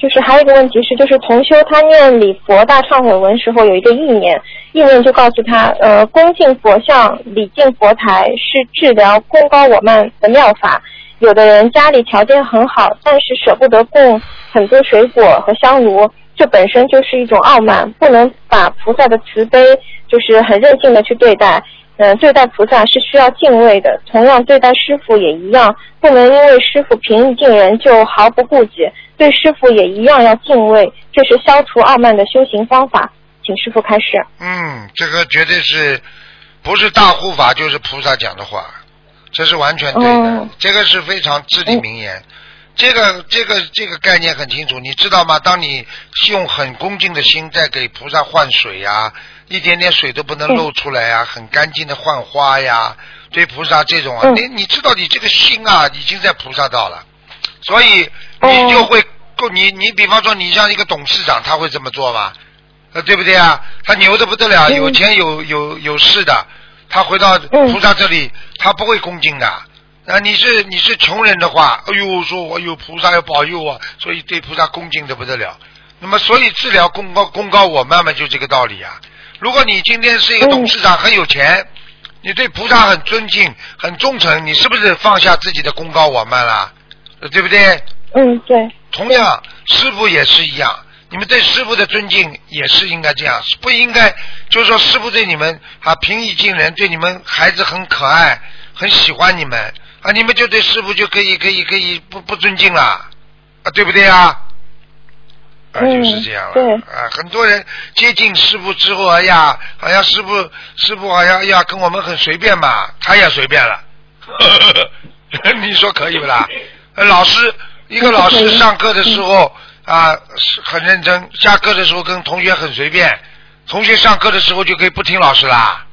就是还有一个问题是，就是同修他念礼佛大忏悔文时候有一个意念就告诉他，恭敬佛像、礼敬佛台是治疗功高我慢的妙法。有的人家里条件很好，但是舍不得供很多水果和香炉，这本身就是一种傲慢，不能把菩萨的慈悲就是很任性的去对待。对待菩萨是需要敬畏的，同样对待师父也一样，不能因为师父平易近人就毫不顾忌，对师父也一样要敬畏，这是消除傲慢的修行方法。请师父开示。 这个绝对是不是大护法就是菩萨讲的话，这是完全对的，这个是非常至理名言。这个概念很清楚，你知道吗？当你用很恭敬的心在给菩萨换水呀，一点点水都不能漏出来呀，很干净的换花呀，对菩萨这种啊，你知道你这个心啊已经在菩萨道了，所以你就会你比方说你像一个董事长，他会这么做吗？对不对啊？他牛的不得了，有钱有势的，他回到菩萨这里，他不会恭敬的。你是穷人的话，哎呦，说我有菩萨要保佑我，所以对菩萨恭敬的不得了。那么所以治疗功高我慢就这个道理啊。如果你今天是一个董事长，很有钱，你对菩萨很尊敬很忠诚，你是不是放下自己的功高我慢了？对不对？ 对。 同样师父也是一样，你们对师父的尊敬也是应该这样，不应该就是说师父对你们平易近人，对你们孩子很可爱，很喜欢你们你们就对师父就可以不尊敬了对不对啊？就是这样了。 对。 很多人接近师父之后，好像师父好像跟我们很随便嘛，他也随便了。你说可以不啦？一个老师上课的时候很认真，下课的时候跟同学很随便，同学上课的时候就可以不听老师啦。